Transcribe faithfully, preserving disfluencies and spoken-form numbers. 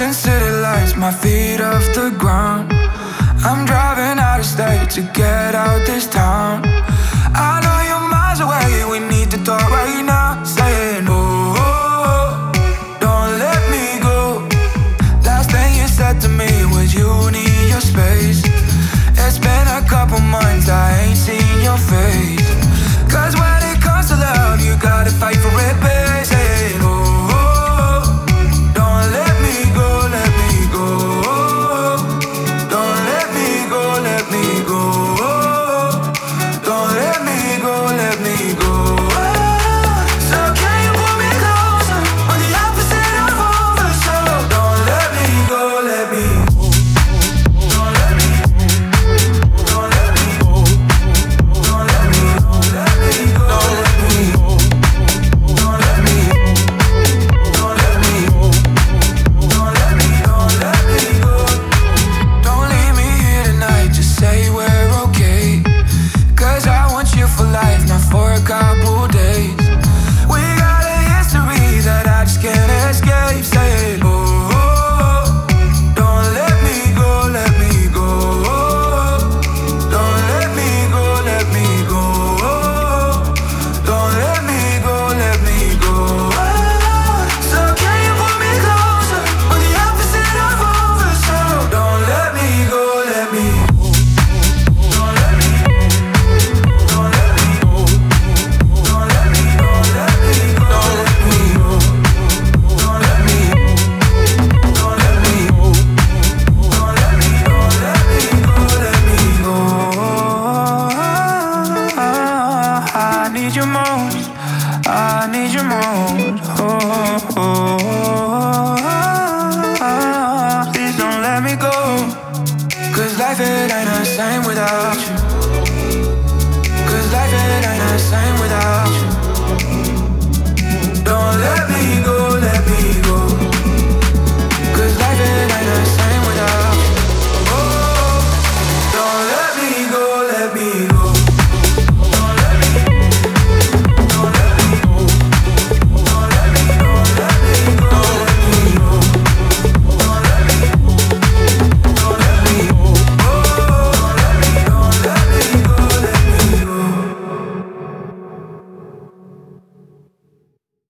Flashing city lights, my feet off the ground. I'm driving out of state to get out this town. I know you're miles away, we need to talk right now. Saying, oh, oh, oh, don't let me go. Last thing you said to me was you need your space. It's been a couple months, I ain't seen your face. Cause when it comes to love, you gotta fight for it, babe. Saying, oh, Cause life it ain't the same without you. Don't let me